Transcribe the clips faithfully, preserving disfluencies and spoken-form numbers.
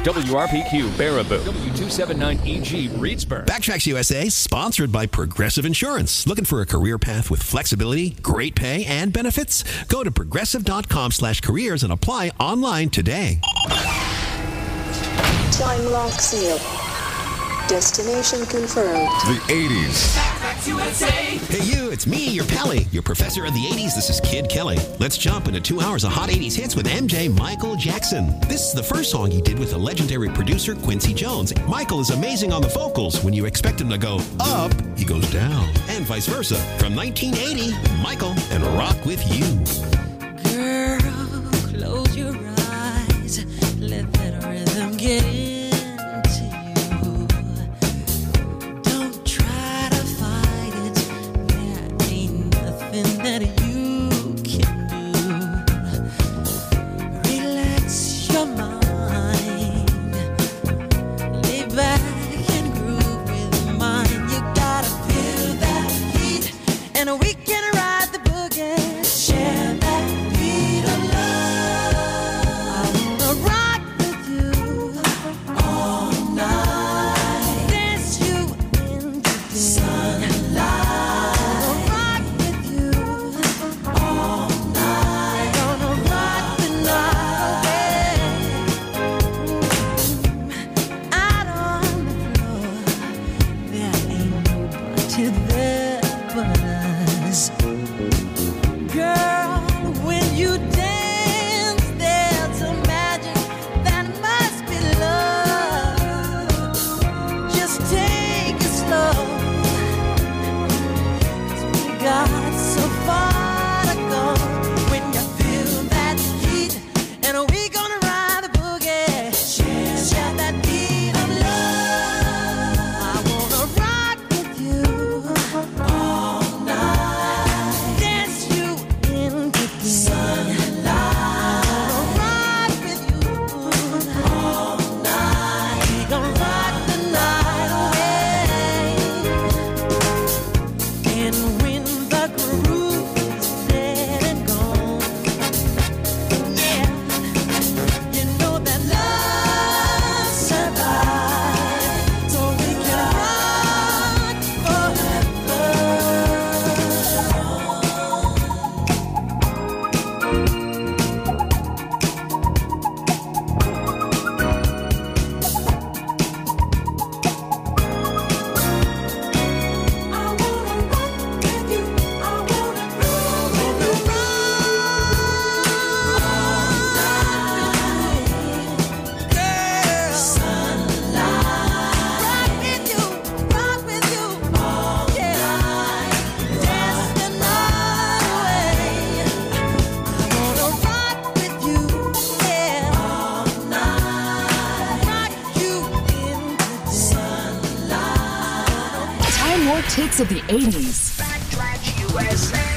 W R P Q, Baraboo. W two seventy-nine E G, Reedsburg. Backtracks U S A, sponsored by Progressive Insurance. Looking for a career path with flexibility, great pay, and benefits? Go to progressive.com slash careers and apply online today. Time lock seal. Destination confirmed. The eighties. Backtracks U S A. Hey you, it's me, your Pally, your professor of the eighties. This is Kid Kelly. Let's jump into two hours of hot eighties hits with M J Michael Jackson. This is the first song he did with the legendary producer Quincy Jones. Michael is amazing on the vocals. When you expect him to go up, he goes down, and vice versa. From nineteen eighty, Michael and Rock With You. Girl, close your eyes. Let that rhythm get in. That you can do. Relax your mind. Lay back and groove with mine. You gotta feel that heat, and we can ride the boogie. Share that beat of love. I wanna rock with you all night. Dance you into the sunlight. Hits of the eighties. Backtracks U S A.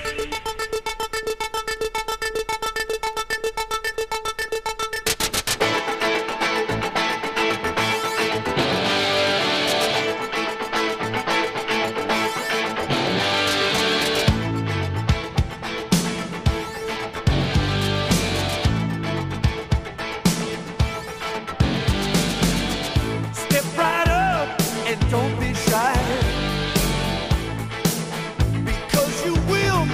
Step right up and don't be shy. You will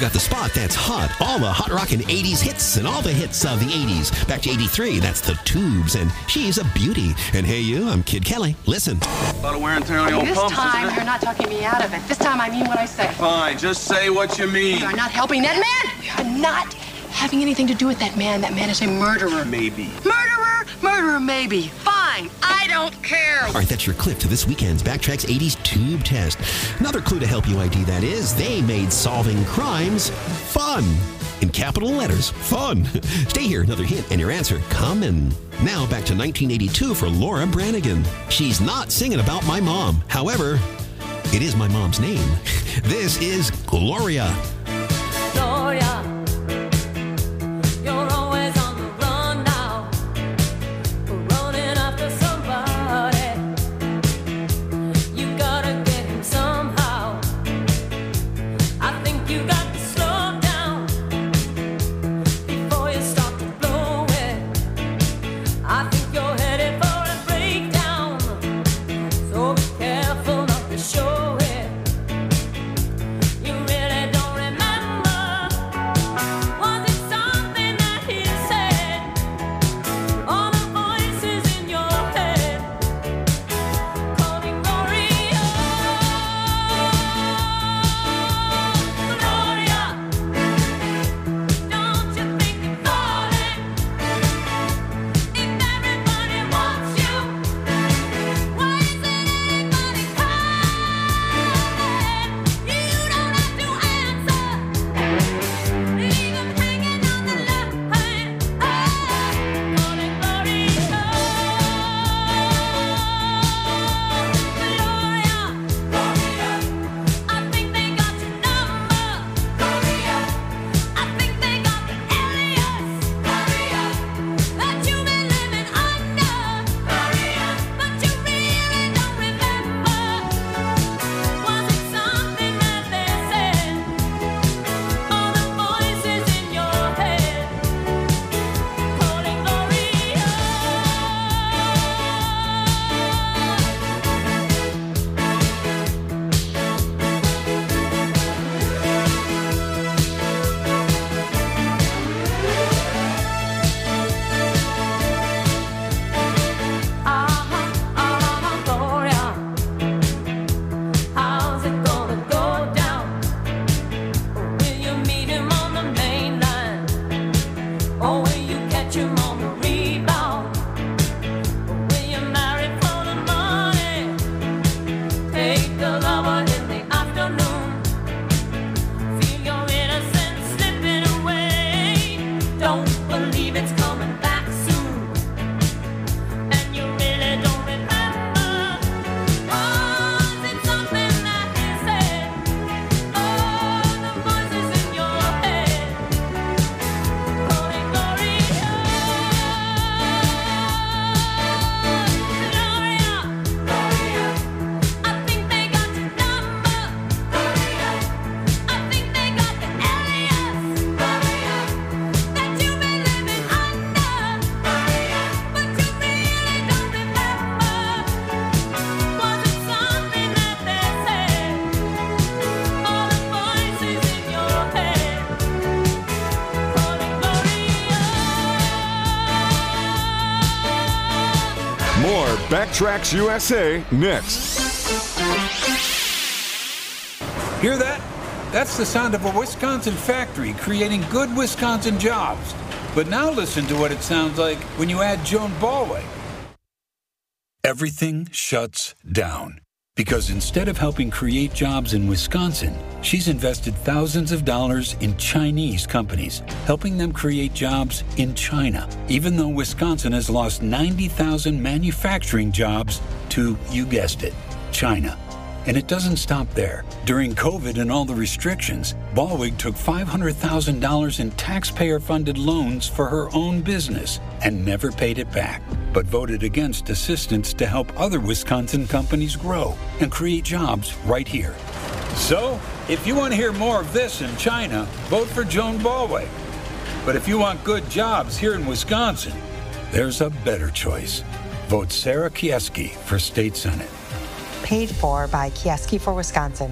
got the spot that's hot. All the hot rockin' eighties hits and all the hits of the eighties. Back to eighty-three, that's the Tubes, and she's a beauty. And hey, you, I'm Kid Kelly. Listen. A lot of wear and tear on the old This pumps, time, isn't you're it? not talking me out of it. This time, I mean what I say. Fine, just say what you mean. You're not helping that man. You're not having anything to do with that man. That man is a murderer. Maybe. Murderer, murderer, maybe. Fine, I don't care. All right, that's your clip to this weekend's Backtracks eighties Tube Test. Another clue to help you I D that is, they made solving crimes fun. In capital letters, fun. Stay here, another hint, and your answer coming. Now back to nineteen eighty-two for Laura Branigan. She's not singing about my mom. However, it is my mom's name. This is Gloria. Gloria, you're always on the run now, running after somebody. You gotta get him somehow. I think you got to slow down before you start to blow it. I think you're headed for a breakdown, so be careful not to show it. You really don't remember. Was it something that he said? All the voices in your head calling Gloria. Gloria, don't you think you're falling? If everybody wants you, why isn't anybody calling? You don't have to answer. Leave him hanging on the line. Calling Gloria. Gloria, I think they got your number. Gloria, I think they got the alias. Gloria, that you've been living under. Gloria, but you really don't remember. Was it something that they said? All the voices in your head calling Gloria. Uh-huh, uh-huh, Gloria. How's it gonna go down? Will you meet him on the main line? Or will you catch him on the rebound? Or will you marry for the money? Take the lover in the afternoon. Feel your innocence slipping away. Don't believe it's coming back soon. And you really don't remember. Was it something that he said? All the voices in your head calling Gloria. Gloria, I think they got your number. Gloria, I think they got the alias. Gloria, that you've been living under. Gloria, but you really don't remember. Was it something that they said? All the voices in your head calling Gloria. More Backtracks U S A next. Hear that? That's the sound of a Wisconsin factory creating good Wisconsin jobs. But now listen to what it sounds like when you add Joan Ballweg. Everything shuts down. Because instead of helping create jobs in Wisconsin, she's invested thousands of dollars in Chinese companies, helping them create jobs in China, even though Wisconsin has lost ninety thousand manufacturing jobs to, you guessed it, China. And it doesn't stop there. During COVID and all the restrictions, Ballweg took five hundred thousand dollars in taxpayer-funded loans for her own business and never paid it back, but voted against assistance to help other Wisconsin companies grow and create jobs right here. So, if you want to hear more of this in China, vote for Joan Ballweg. But if you want good jobs here in Wisconsin, there's a better choice. Vote Sarah Kieski for State Senate. Paid for by Kieski for Wisconsin.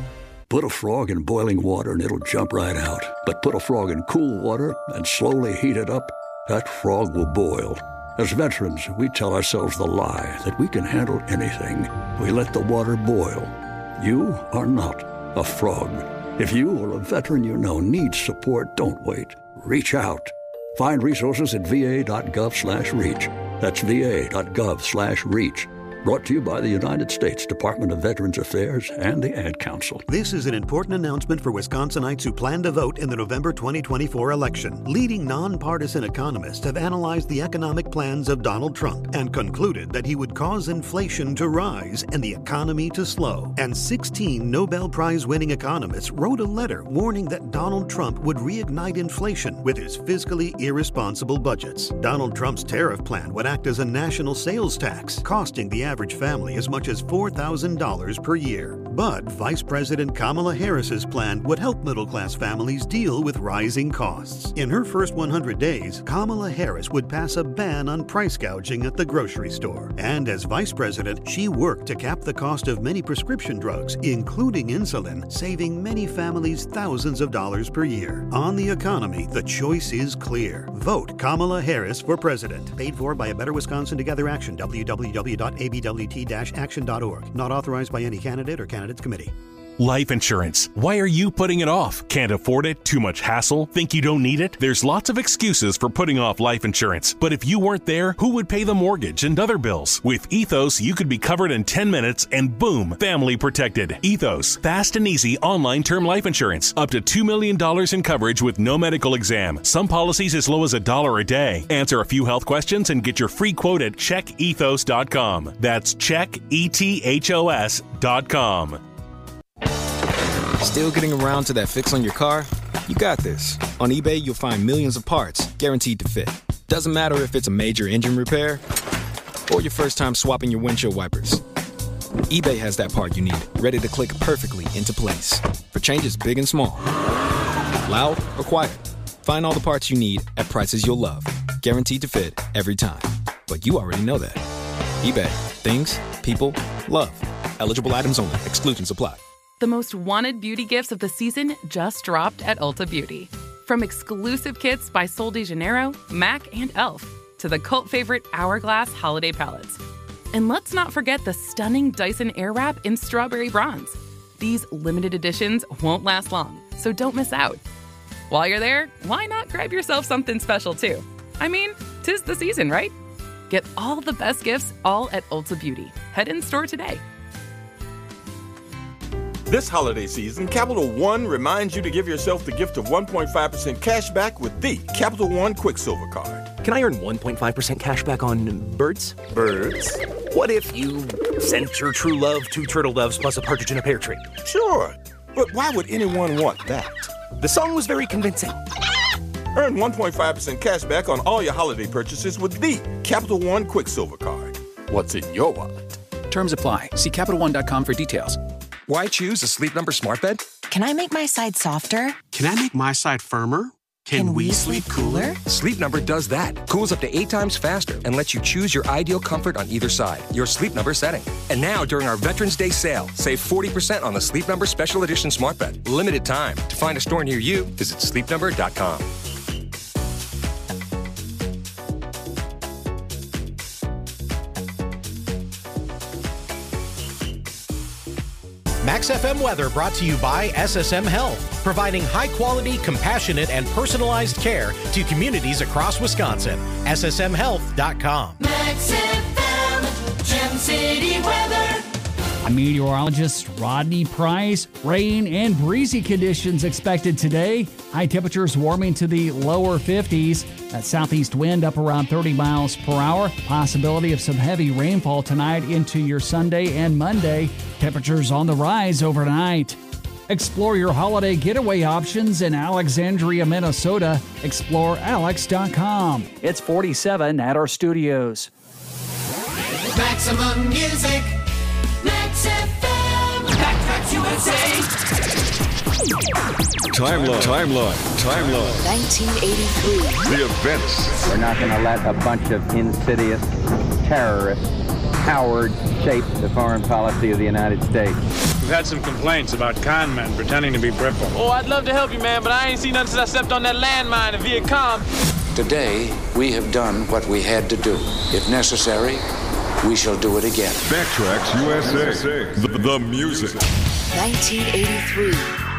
Put a frog in boiling water and it'll jump right out. But put a frog in cool water and slowly heat it up, that frog will boil. As veterans, we tell ourselves the lie that we can handle anything. We let the water boil. You are not a frog. If you or a veteran you know needs support, don't wait. Reach out. Find resources at va.gov slash reach. That's va.gov slash reach. Brought to you by the United States Department of Veterans Affairs and the Ad Council. This is an important announcement for Wisconsinites who plan to vote in the November twenty twenty-four election. Leading nonpartisan economists have analyzed the economic plans of Donald Trump and concluded that he would cause inflation to rise and the economy to slow. And sixteen Nobel Prize-winning economists wrote a letter warning that Donald Trump would reignite inflation with his fiscally irresponsible budgets. Donald Trump's tariff plan would act as a national sales tax, costing the average family as much as four thousand dollars per year. But Vice President Kamala Harris's plan would help middle-class families deal with rising costs. In her first one hundred days, Kamala Harris would pass a ban on price gouging at the grocery store. And as Vice President, she worked to cap the cost of many prescription drugs, including insulin, saving many families thousands of dollars per year. On the economy, the choice is clear. Vote Kamala Harris for president. Paid for by A Better Wisconsin Together Action, w w w dot a b w t dash action dot org. Not authorized by any candidate or candidates committee. Life insurance. Why are you putting it off? Can't afford it? Too much hassle? Think you don't need it? There's lots of excuses for putting off life insurance. But if you weren't there, who would pay the mortgage and other bills? With Ethos, you could be covered in ten minutes and boom, family protected. Ethos, fast and easy online term life insurance. Up to two million dollars in coverage with no medical exam. Some policies as low as a dollar a day. Answer a few health questions and get your free quote at check ethos dot com. That's check ethos dot com. Still getting around to that fix on your car? You got this. On eBay, you'll find millions of parts guaranteed to fit. Doesn't matter if it's a major engine repair or your first time swapping your windshield wipers. eBay has that part you need, ready to click perfectly into place for changes big and small. Loud or quiet, find all the parts you need at prices you'll love. Guaranteed to fit every time. But you already know that. eBay. Things, people, love. Eligible items only. Exclusions apply. The most wanted beauty gifts of the season just dropped at Ulta Beauty. From exclusive kits by Sol de Janeiro, MAC, and e l f to the cult favorite Hourglass holiday palettes. And let's not forget the stunning Dyson Airwrap in Strawberry Bronze. These limited editions won't last long, so don't miss out. While you're there, why not grab yourself something special too? I mean, 'tis the season, right? Get all the best gifts all at Ulta Beauty. Head in store today. This holiday season, Capital One reminds you to give yourself the gift of one point five percent cash back with the Capital One Quicksilver Card. Can I earn one point five percent cash back on birds? Birds? What if you sent your true love two turtle doves plus a partridge in a pear tree? Sure, but why would anyone want that? The song was very convincing. Earn one point five percent cash back on all your holiday purchases with the Capital One Quicksilver Card. What's in your wallet? Terms apply. See Capital One dot com for details. Why choose a Sleep Number smart bed? Can I make my side softer? Can I make my side firmer? Can, Can we, we sleep cooler? Sleep Number does that. Cools up to eight times faster and lets you choose your ideal comfort on either side. Your Sleep Number setting. And now, during our Veterans Day sale, save forty percent on the Sleep Number Special Edition smart bed. Limited time. To find a store near you, visit sleep number dot com. Max F M weather brought to you by S S M Health, providing high-quality, compassionate, and personalized care to communities across Wisconsin. S S M health dot com. Max F M, Gem City weather. I'm meteorologist Rodney Price. Rain and breezy conditions expected today. High temperatures warming to the lower fifties. That southeast wind up around thirty miles per hour. Possibility of some heavy rainfall tonight into your Sunday and Monday. Temperatures on the rise overnight. Explore your holiday getaway options in Alexandria, Minnesota. explore alex dot com. It's forty-seven at our studios. Maximum music. Max F M. Backtracks U S A. Timeline. Timeline. Timeline. nineteen eighty-three. The events. We're not going to let a bunch of insidious terrorists, cowards, shape the foreign policy of the United States. had some complaints about con men pretending to be Bripple. Oh, I'd love to help you, man, but I ain't seen nothing since I stepped on that landmine in Viet Cong. Today, we have done what we had to do. If necessary, we shall do it again. Backtracks U S A. The, the music. nineteen eighty-three.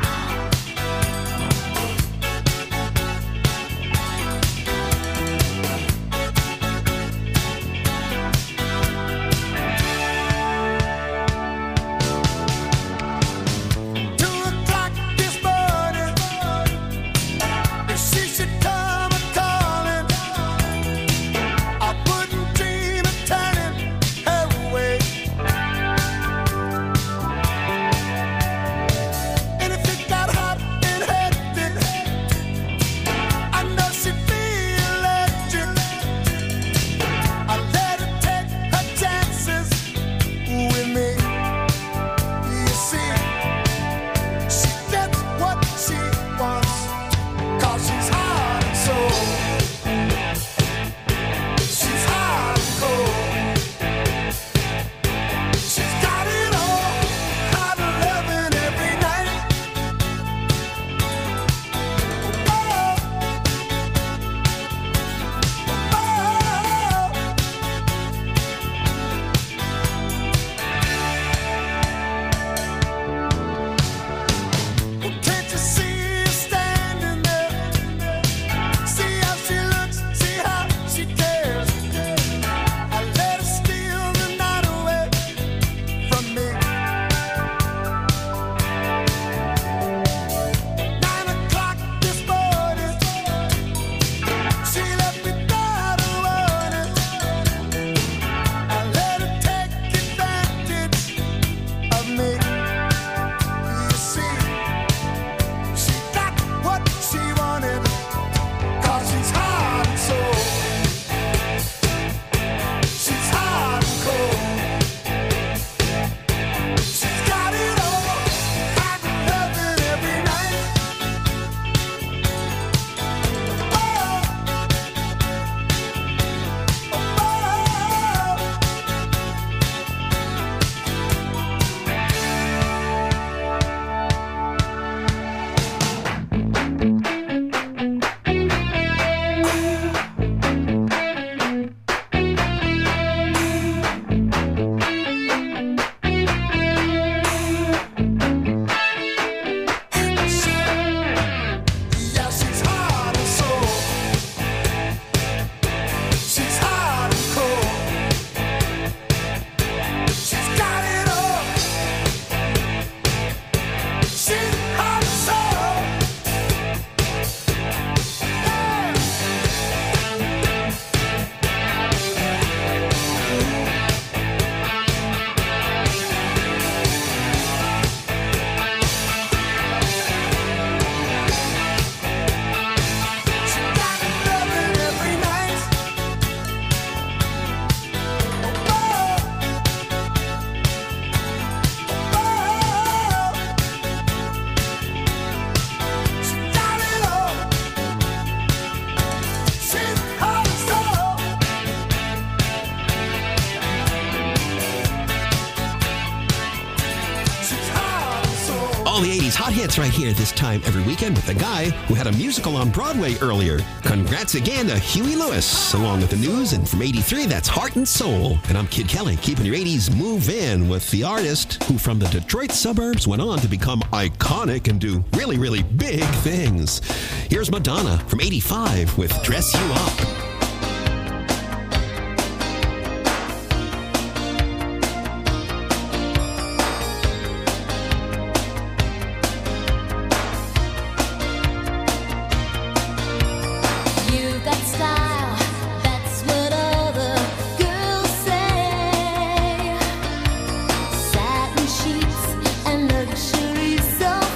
All the eighties hot hits right here this time every weekend with the guy who had a musical on Broadway earlier. Congrats again to Huey Lewis. Along with the news, and from eighty-three, that's Heart and Soul. And I'm Kid Kelly, keeping your eighties move in with the artist who from the Detroit suburbs went on to become iconic and do really, really big things. Here's Madonna from eighty-five with Dress You Up.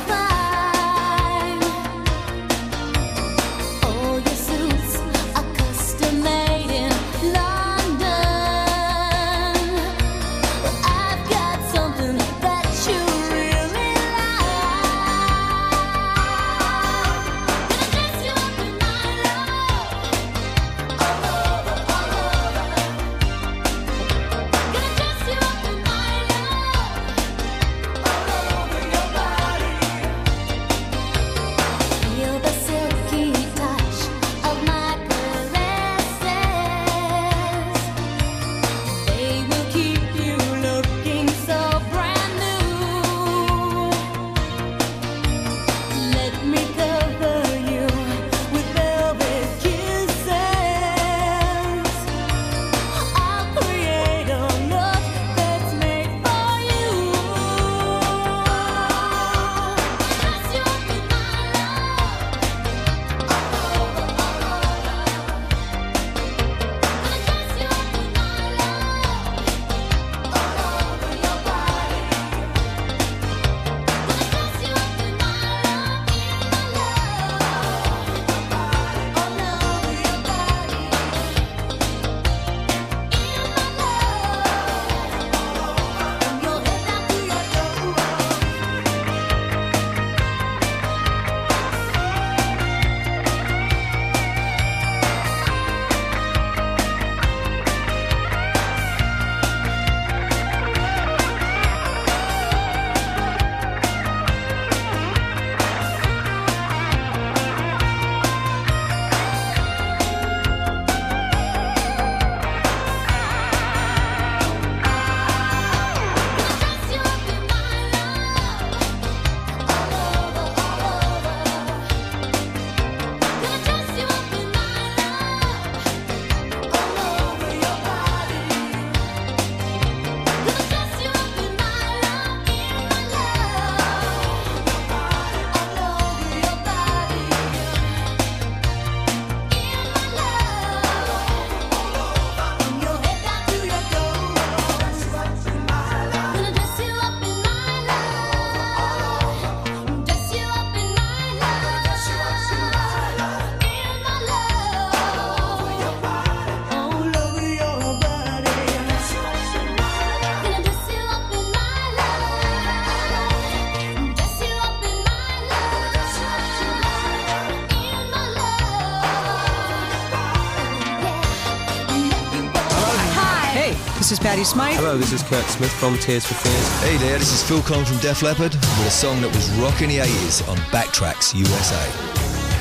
All your suits are Patty Smythe. Hello, this is Kurt Smith from Tears for Fears. Hey there, this is Phil Collins from Def Leppard with a song that was rocking the eighties on Backtracks U S A.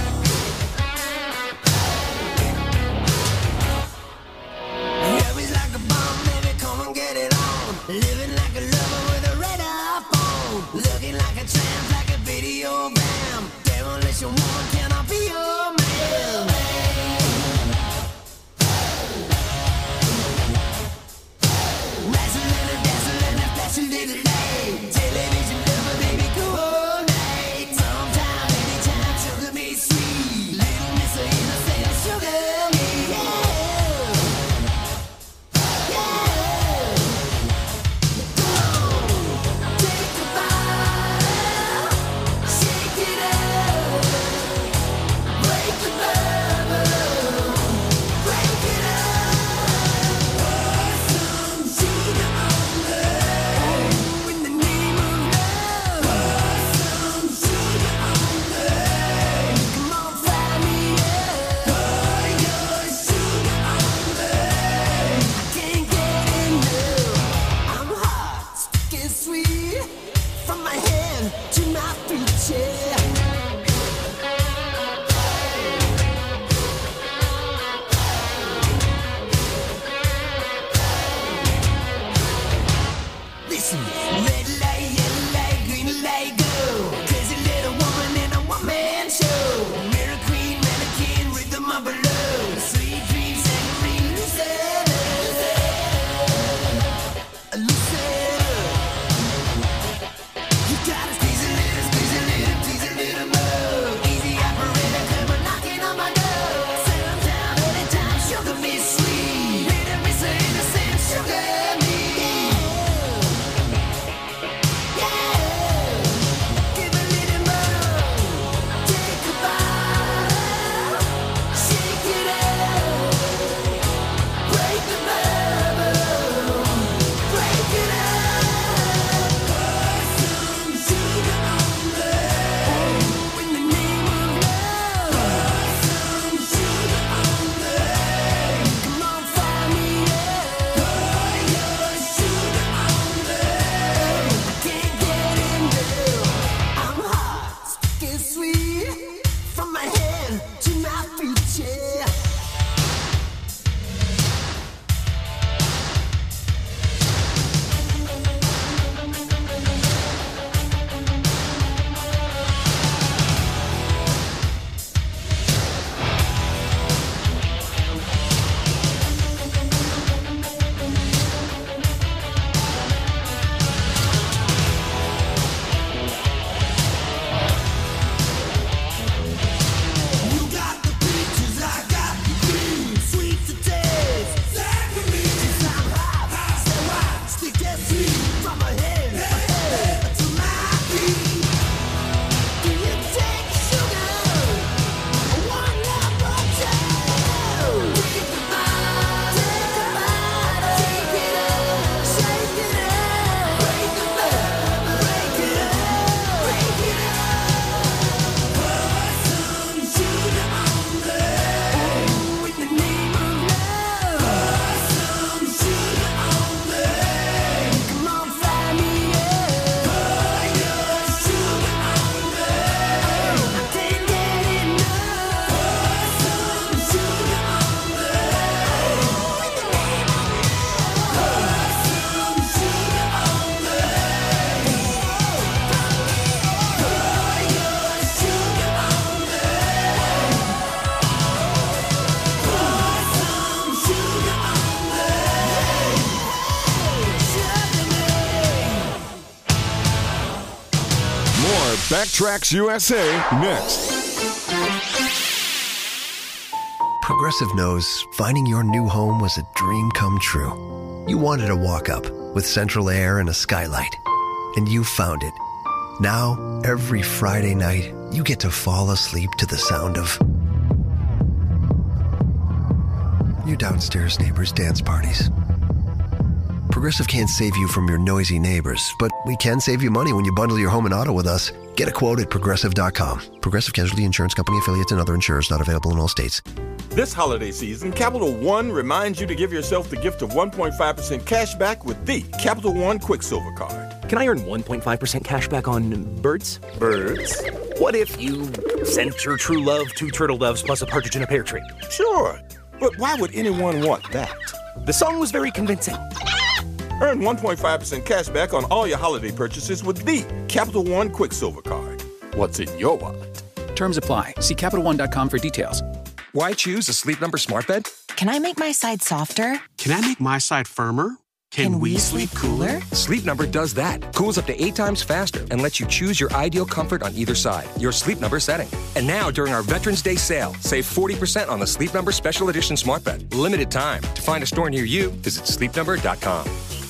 Backtracks U S A next. Progressive knows finding your new home was a dream come true. You wanted a walk-up with central air and a skylight, and you found it. Now, every Friday night, you get to fall asleep to the sound of your downstairs neighbors' dance parties. Progressive can't save you from your noisy neighbors, but we can save you money when you bundle your home and auto with us. Get a quote at Progressive dot com. Progressive Casualty Insurance Company affiliates and other insurers not available in all states. This holiday season, Capital One reminds you to give yourself the gift of one point five percent cash back with the Capital One Quicksilver Card. Can I earn one point five percent cash back on birds? Birds? What if you sent your true love two turtle doves plus a partridge in a pear tree? Sure, but why would anyone want that? The song was very convincing. Earn one point five percent cash back on all your holiday purchases with the Capital One Quicksilver Card. What's in your wallet? Terms apply. See Capital One dot com for details. Why choose a Sleep Number smart bed? Can I make my side softer? Can I make my side firmer? Can, Can we, we sleep sleep cooler? cooler? Sleep Number does that. Cools up to eight times faster and lets you choose your ideal comfort on either side. Your Sleep Number setting. And now, during our Veterans Day sale, save forty percent on the Sleep Number Special Edition smart bed. Limited time. To find a store near you, visit sleep number dot com.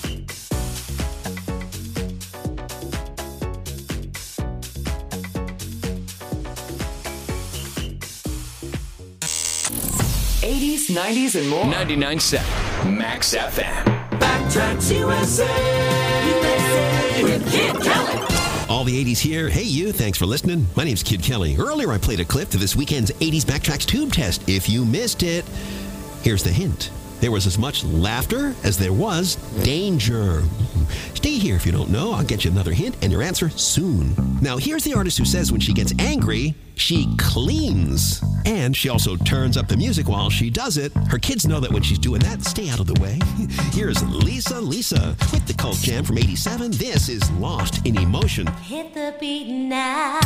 eighties, nineties, and more. ninety-nine point seven Max F M. Backtracks U S A. U S A with Kid Kelly. All the eighties here. Hey, you. Thanks for listening. My name's Kid Kelly. Earlier, I played a clip to this weekend's eighties Backtracks Tube Test. If you missed it, here's the hint. There was as much laughter as there was danger. Stay here if you don't know. I'll get you another hint and your answer soon. Now, here's the artist who says when she gets angry, she cleans. And she also turns up the music while she does it. Her kids know that when she's doing that, stay out of the way. Here's Lisa Lisa with the Cult Jam from eighty-seven. This is Lost in Emotion. Hit the beat now.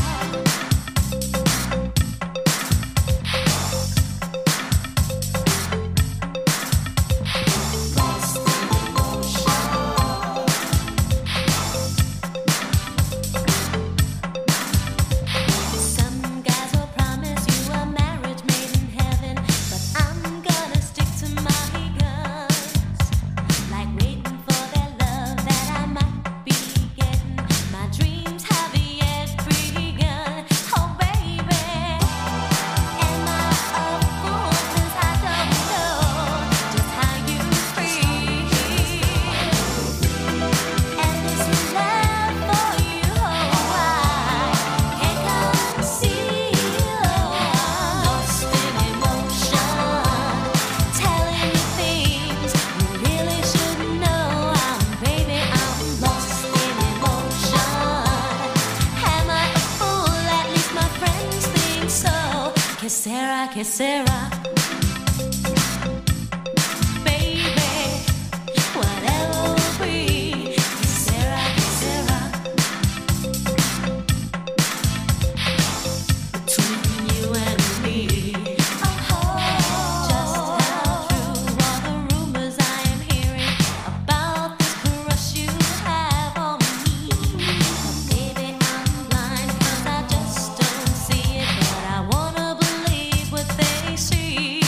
Que Sarah, baby, whatever will be. Que Sarah, que Sarah, between you and me. Oh, just how true are the rumors I am hearing about this crush you have on me. Oh, baby, I'm blind 'cause I just don't see it, but I wanna believe what they see.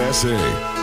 S A.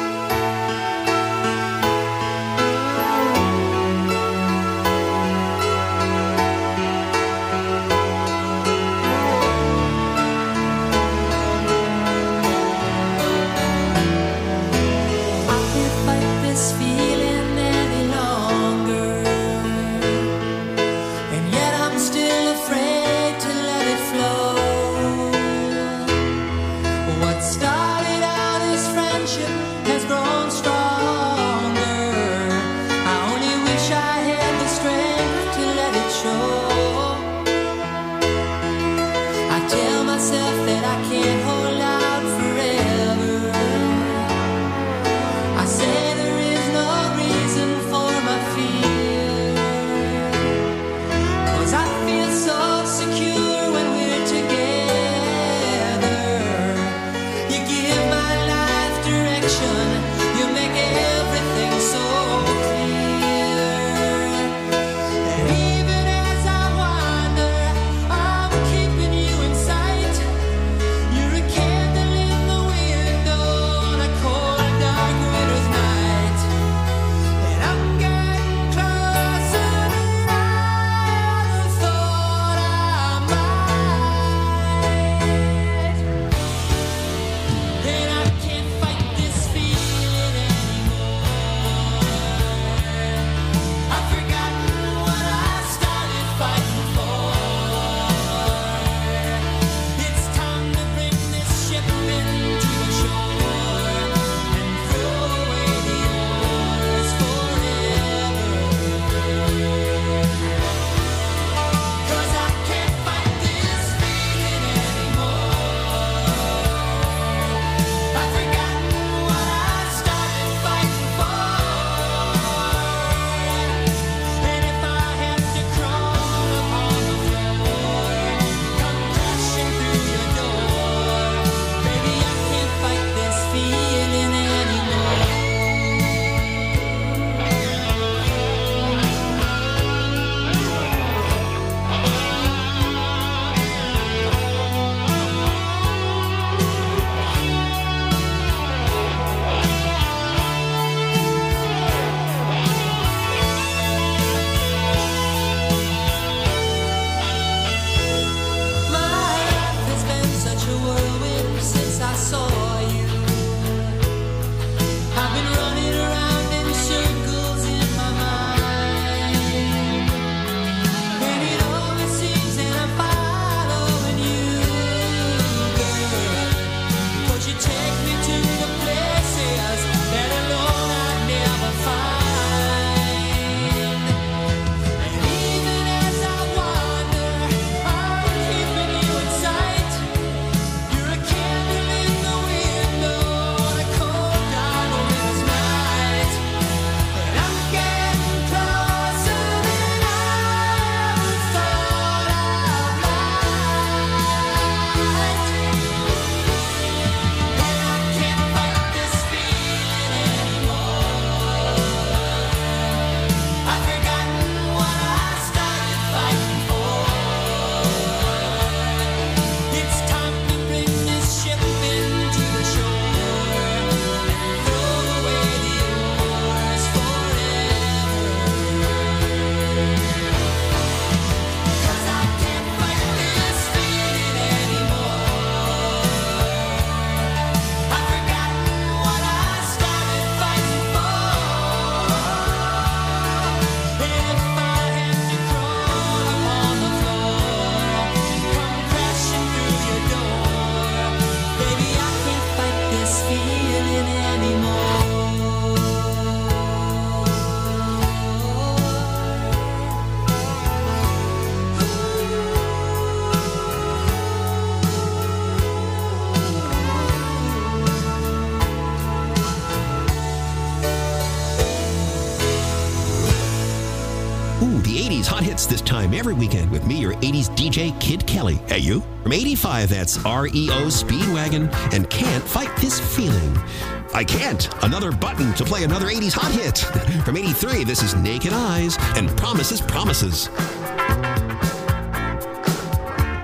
eighties hot hits this time every weekend with me, your eighties D J, Kid Kelly. Hey, you? From eighty-five, that's R E O Speedwagon and Can't Fight This Feeling. I Can't. Another button to play another eighties hot hit. From eighty-three, this is Naked Eyes and Promises, Promises.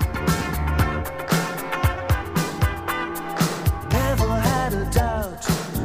Never had a doubt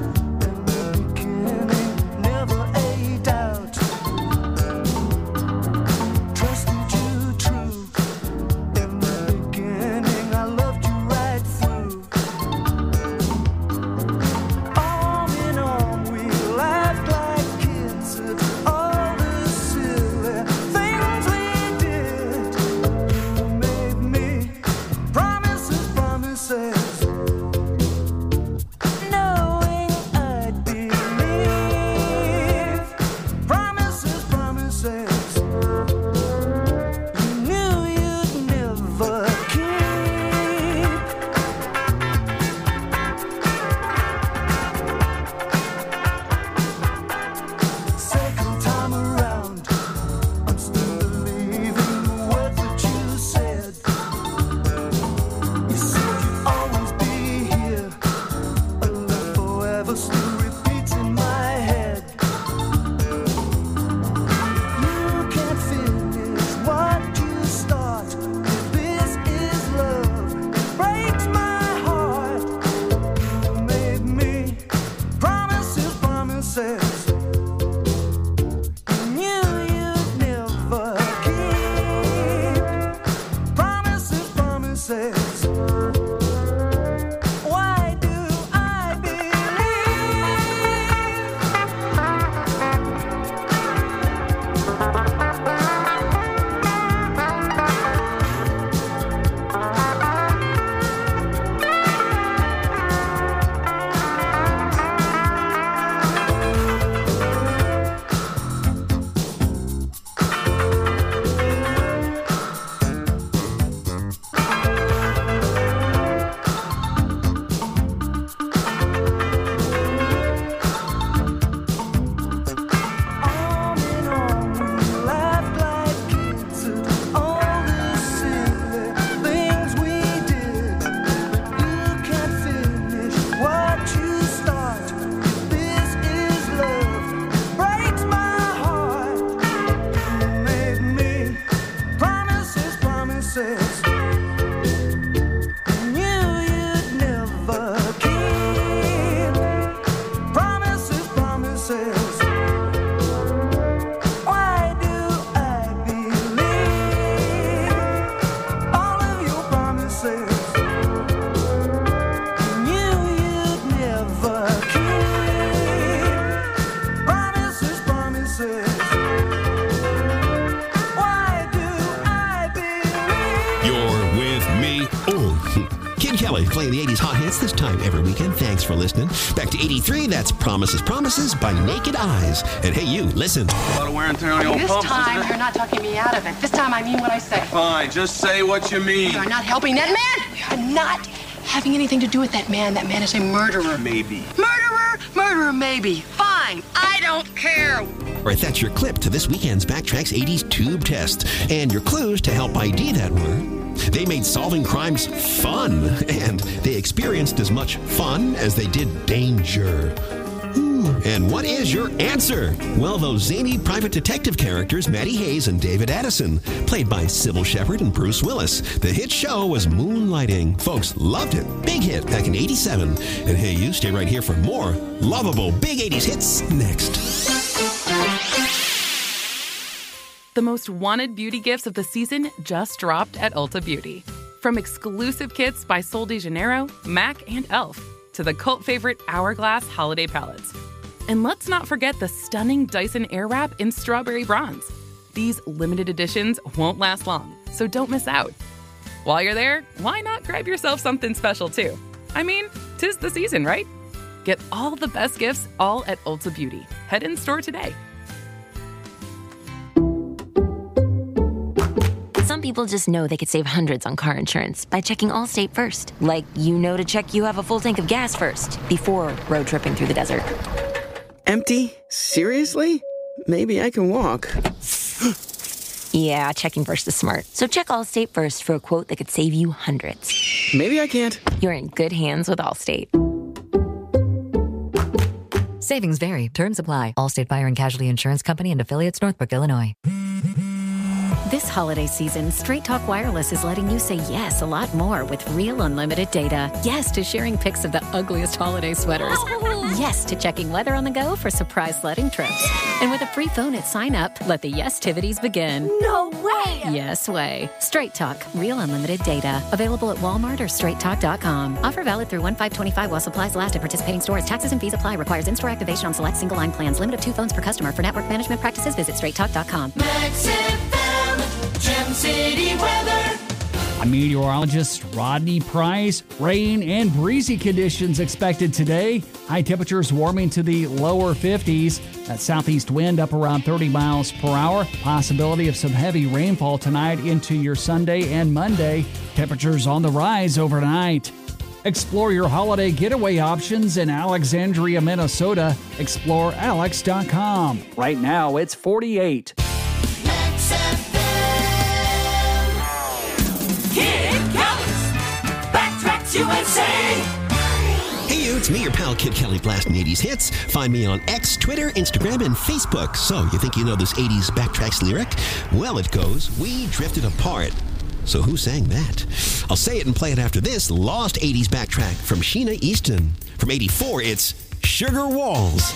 promises. Why do I Playing the eighties hot hits this time every weekend. Thanks for listening. Back to eighty-three, that's Promises, Promises by Naked Eyes. And hey, you, listen. A lot of wear and tear on your old This pumps, time, isn't it? you're not talking me out of it. This time, I mean what I say. Fine, just say what you mean. You're not helping that man. You're not having anything to do with that man. That man is a murderer. Maybe. Murderer? Murderer, maybe. Fine. I don't care. All right, that's your clip to this weekend's Backtracks eighties Tube Test. And your clues to help I D that word. They made solving crimes fun, and they experienced as much fun as they did danger. Ooh. And what is your answer? Well, those zany private detective characters, Matty Hayes and David Addison, played by Sybil Shepherd and Bruce Willis. The hit show was Moonlighting. Folks loved it. Big hit back in eighty-seven. And hey, you stay right here for more lovable big eighties hits next. The most wanted beauty gifts of the season just dropped at Ulta Beauty. From exclusive kits by Sol de Janeiro, MAC, and e l f, to the cult favorite Hourglass holiday palettes. And let's not forget the stunning Dyson Airwrap in Strawberry Bronze. These limited editions won't last long, so don't miss out. While you're there, why not grab yourself something special too? I mean, 'tis the season, right? Get all the best gifts all at Ulta Beauty. Head in store today. Some people just know they could save hundreds on car insurance by checking Allstate first. Like, you know to check you have a full tank of gas first before road tripping through the desert. Empty? Seriously? Maybe I can walk. Yeah, checking first is smart. So check Allstate first for a quote that could save you hundreds. Maybe I can't. You're in good hands with Allstate. Savings vary. Terms apply. Allstate Fire and Casualty Insurance Company and affiliates, Northbrook, Illinois. This holiday season, Straight Talk Wireless is letting you say yes a lot more with real unlimited data. Yes to sharing pics of the ugliest holiday sweaters. Yes to checking weather on the go for surprise sledding trips. And with a free phone at sign up, let the yes-tivities begin. No way! Yes way. Straight Talk, real unlimited data. Available at Walmart or straight talk dot com. Offer valid through one five twenty-five while supplies last at participating stores. Taxes and fees apply. Requires in-store activation on select single line plans. Limit of two phones per customer. For network management practices, visit straight talk dot com. Max F M, Gem City weather. I'm meteorologist Rodney Price. Rain and breezy conditions expected today. High temperatures warming to the lower fifties. That southeast wind up around thirty miles per hour. Possibility of some heavy rainfall tonight into your Sunday and Monday. Temperatures on the rise overnight. Explore your holiday getaway options in Alexandria, Minnesota. explore alex dot com. Right now, it's forty-eight. Max F M. Kid Kelly's Backtracks U S A. Hey you, it's me, your pal Kid Kelly, blasting eighties hits. Find me on X, Twitter, Instagram, and Facebook. So, you think you know this eighties Backtracks lyric? Well, it goes, we drifted apart. So who sang that? I'll say it and play it after this lost eighties backtrack from Sheena Easton. From eighty-four, it's Sugar Walls.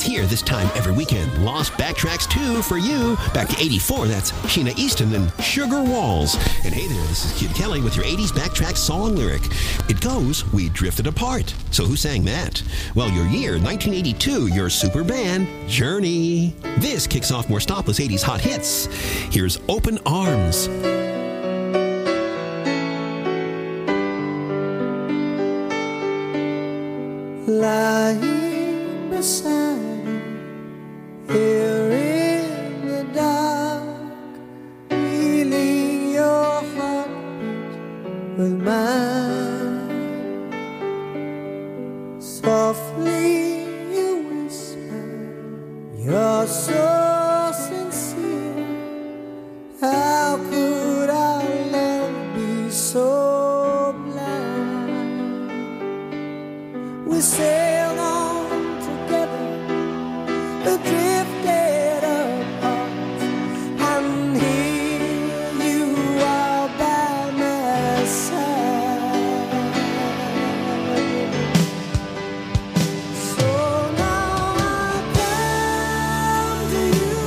here this time every weekend. Lost Backtracks two for you. Back to eighty-four, that's Sheena Easton and Sugar Walls. And hey there, this is Kid Kelly with your eighties Backtracks song lyric. It goes, we drifted apart. So who sang that? Well, your year, nineteen eighty-two, your super band, Journey. This kicks off more stopless eighties hot hits. Here's Open Arms. Lying beside you, here in the dark, feeling your heartbeat with mine. Softly you whisper, you're so sincere. How could our love be so blind? We sailed on together, but drifted apart, and here you are by my side. So now I come to you,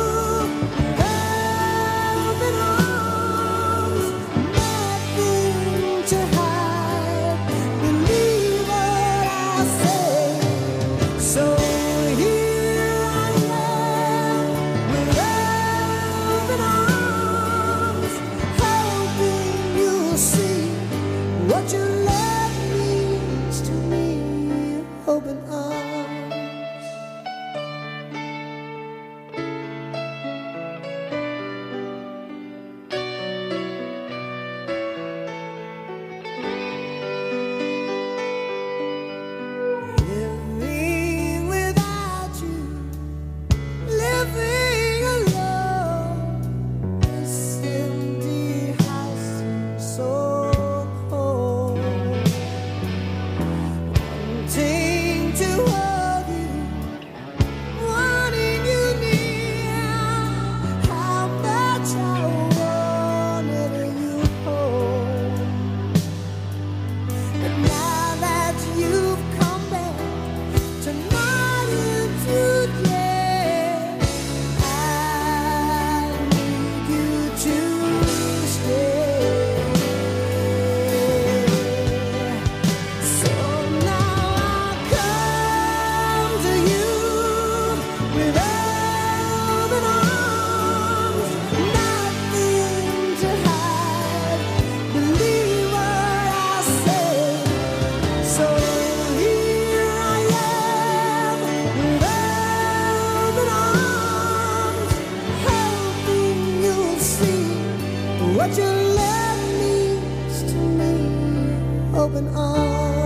open arms, nothing to hide. Believe what I say. So here I am with open arms, hoping you'll see what your love means to me. Open arms. Living without you, living alone. This empty house seems so cold. Wanting to hold you, wanting you near. How much I wanted you home. And now that you've come back tonight into day, I need you to stay. So now I come to you with open arms, nothing to hide. Believe what I say. So here I am with open arms, hoping you'll see what your love means to me. Open arms.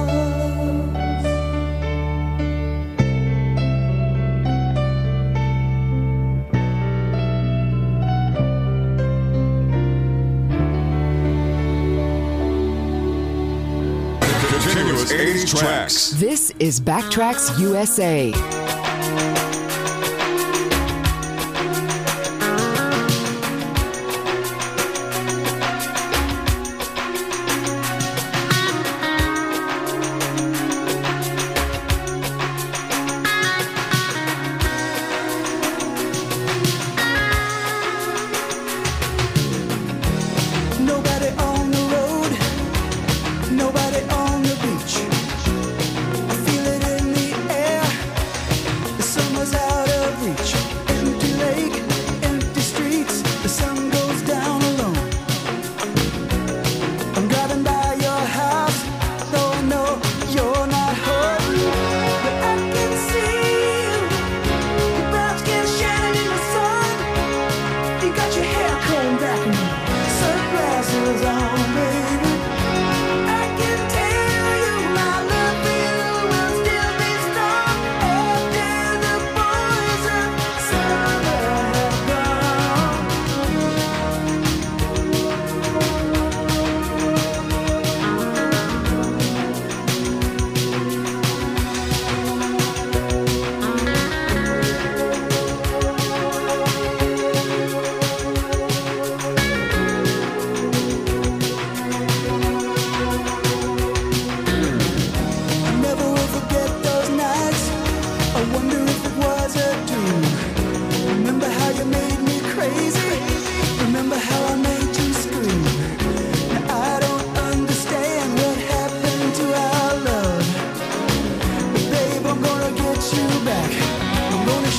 Continuous eighties tracks. This is Backtracks U S A. Nobody on the road, nobody on the beach. I feel it in the air.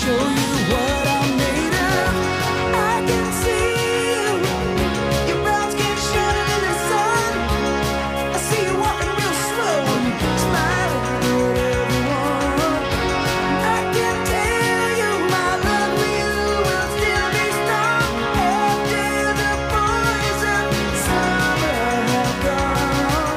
show you what I'm made of. I can see you, your brown skin shining in the sun. I see you walking real slow and smiling at everyone. I can tell you my love for you will still be strong after the boys of summer have gone.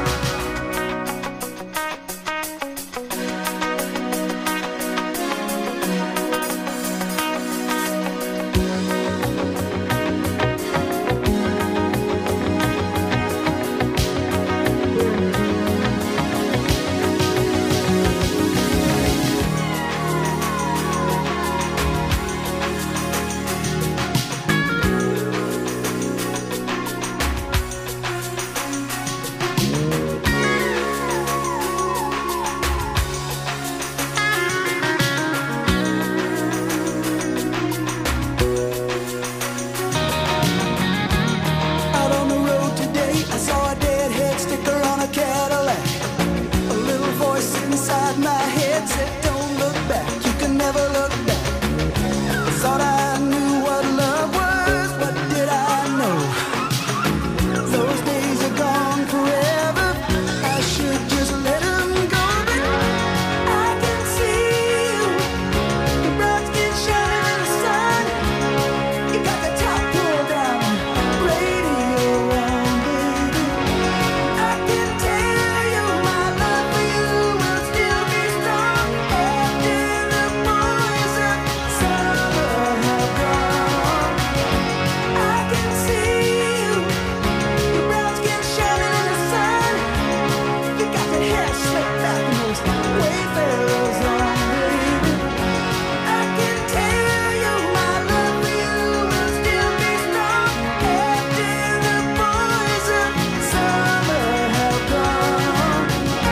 Out on the road today, I saw a deadhead sticker on a Cadillac. A little voice inside my head said, don't look back, you can never look back. I thought I knew what love was, what did I know? Those days are gone forever, I should just let them go. But I can see you, your brown skin shining in the sun. You got the top pulled down, radio on, baby. I can tell you my love for you will still be strong after the boys of summer have gone. I can see you, your brown skin shining in the sun. You got that hair slicked back and those wayfarers on, baby. I can tell you my love for you will still be strong after the boys of summer have gone.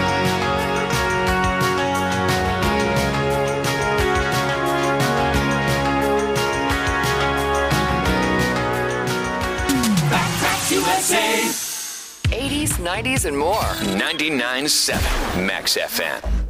Backtracks U S A. eighties, nineties, and more. ninety-nine point seven Max F M.